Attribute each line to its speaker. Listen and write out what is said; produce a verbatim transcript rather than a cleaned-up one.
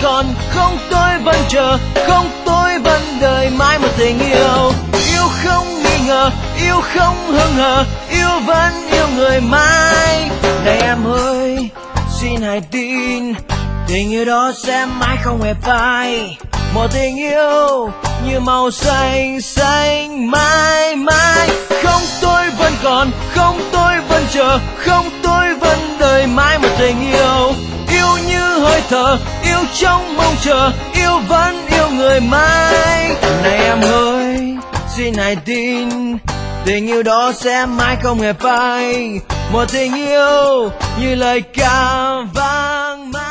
Speaker 1: còn không tôi vẫn chờ, không tôi vẫn đợi mãi một tình yêu. Yêu không nghi ngờ, yêu không hững hờ, yêu vẫn yêu người mãi. Này em ơi, xin hãy tin, tình yêu đó sẽ mãi không hề phai. Một tình yêu như màu xanh xanh mãi mãi. Không tôi vẫn còn, không tôi vẫn chờ, không tôi vẫn đợi mãi một tình yêu. Yêu như hơi thở, yêu trong mong chờ, yêu vẫn yêu người mãi. Này em ơi, xin hãy tin, tình yêu đó sẽ mãi không hề phai. Một tình yêu như lời ca vang mãi.